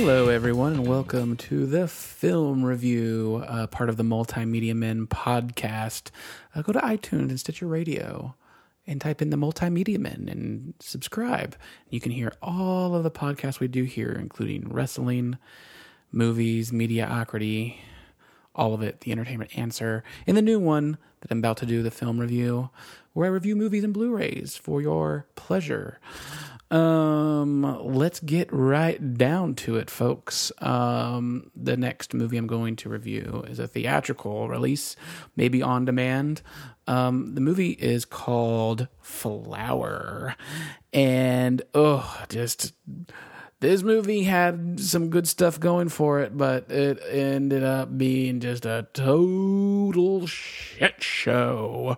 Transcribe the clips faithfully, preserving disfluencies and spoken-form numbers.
Hello, everyone, and welcome to the film review, uh, part of the Multimedia Men podcast. Uh, go to iTunes and Stitcher Radio and type in the Multimedia Men and subscribe. You can hear all of the podcasts we do here, including wrestling, movies, mediocrity, all of it, the Entertainment Answer, and the new one that I'm about to do, the film review, where I review movies and Blu-rays for your pleasure. Um, let's get right down to it, folks. Um, the next movie I'm going to review is a theatrical release, maybe on demand. Um, the movie is called Flower, and oh, just this movie had some good stuff going for it, but it ended up being just a total shit show.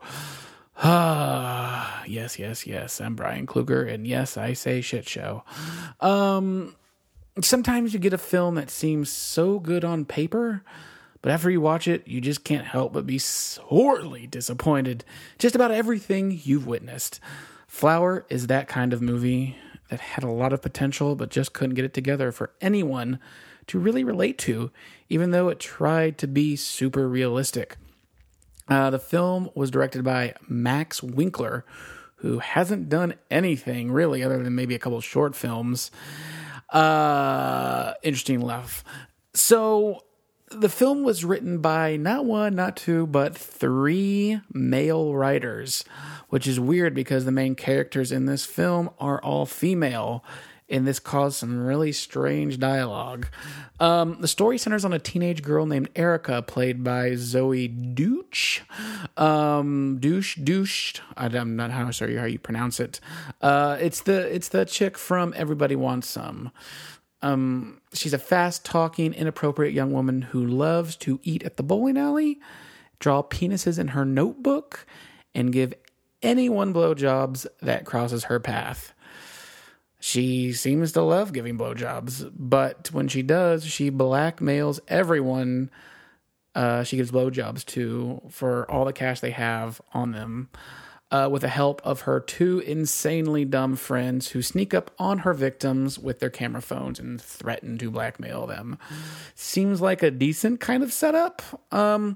Ah, yes, yes, yes. I'm Brian Kluger, and yes, I say shit show. Um, sometimes you get a film that seems so good on paper, but after you watch it, you just can't help but be sorely disappointed just about everything you've witnessed. Flower is that kind of movie that had a lot of potential, but just couldn't get it together for anyone to really relate to, even though it tried to be super realistic. Uh, the film was directed by Max Winkler, who hasn't done anything really other than maybe a couple of short films. Uh, interesting enough. So the film was written by not one, not two, but three male writers, which is weird because the main characters in this film are all female. And this caused some really strange dialogue. Um, the story centers on a teenage girl named Erica, played by Zoe Deutch. Um, Douche, Douche. I'm not how sorry how you pronounce it. Uh, it's the it's the chick from Everybody Wants Some. Um, she's a fast-talking, inappropriate young woman who loves to eat at the bowling alley, draw penises in her notebook, and give anyone blowjobs that crosses her path. She seems to love giving blowjobs, but when she does, she blackmails everyone uh, she gives blowjobs to for all the cash they have on them, uh, with the help of her two insanely dumb friends who sneak up on her victims with their camera phones and threaten to blackmail them. Seems like a decent kind of setup, um,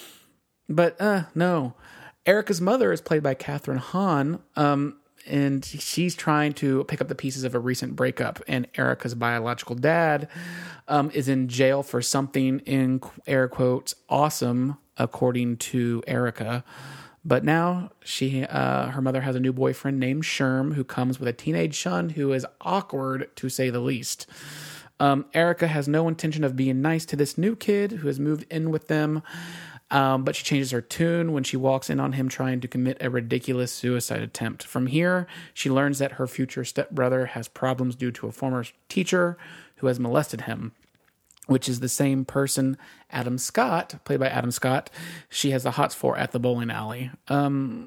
but uh, no. Erica's mother is played by Catherine Hahn, um, and she's trying to pick up the pieces of a recent breakup, and Erica's biological dad um, is in jail for something, in air quotes, awesome, according to Erica. But now she, uh, her mother has a new boyfriend named Sherm, who comes with a teenage son who is awkward, to say the least. Um, Erica has no intention of being nice to this new kid who has moved in with them. Um, but she changes her tune when she walks in on him trying to commit a ridiculous suicide attempt. From here, she learns that her future stepbrother has problems due to a former teacher who has molested him, which is the same person, Adam Scott, played by Adam Scott, she has the hots for at the bowling alley. Um,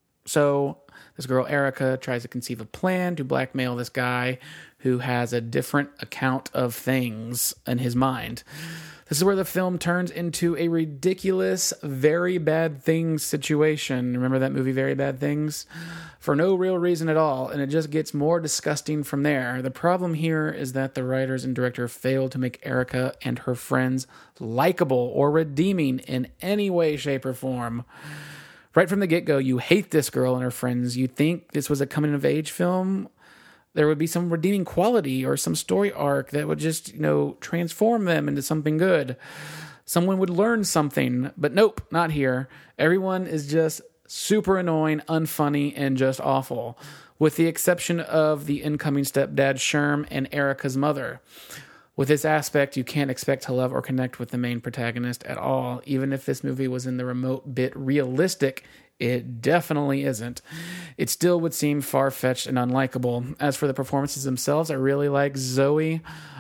so this girl, Erica, tries to conceive a plan to blackmail this guy who has a different account of things in his mind. This is where the film turns into a ridiculous, Very Bad Things situation. Remember that movie, Very Bad Things? For no real reason at all, and it just gets more disgusting from there. The problem here is that the writers and director failed to make Erica and her friends likable or redeeming in any way, shape, or form. Right from the get-go, you hate this girl and her friends. You think this was a coming-of-age film. There would be some redeeming quality or some story arc that would just, you know, transform them into something good. Someone would learn something, but nope, not here. Everyone is just super annoying, unfunny, and just awful, with the exception of the incoming stepdad, Sherm, and Erica's mother. With this aspect, you can't expect to love or connect with the main protagonist at all. Even if this movie was in the remote bit realistic, it definitely isn't. It still would seem far-fetched and unlikable. As for the performances themselves, I really like Zoe.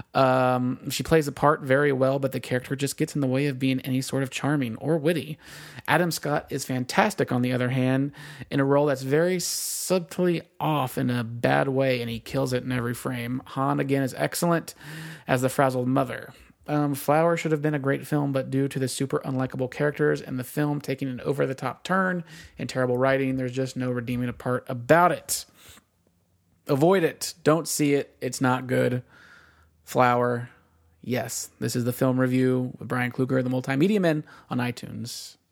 Um, she plays the part very well, but the character just gets in the way of being any sort of charming or witty. Adam Scott is fantastic, on the other hand, in a role that's very subtly off in a bad way, and he kills it in every frame. Han, again, is excellent as the frazzled mother. Um, Flower should have been a great film, but due to the super unlikable characters and the film taking an over-the-top turn and terrible writing, there's just no redeeming a part about it. Avoid it. Don't see it. It's not good. Flower. Yes, this is the film review with Brian Kluger, the Multimedia Men, on iTunes.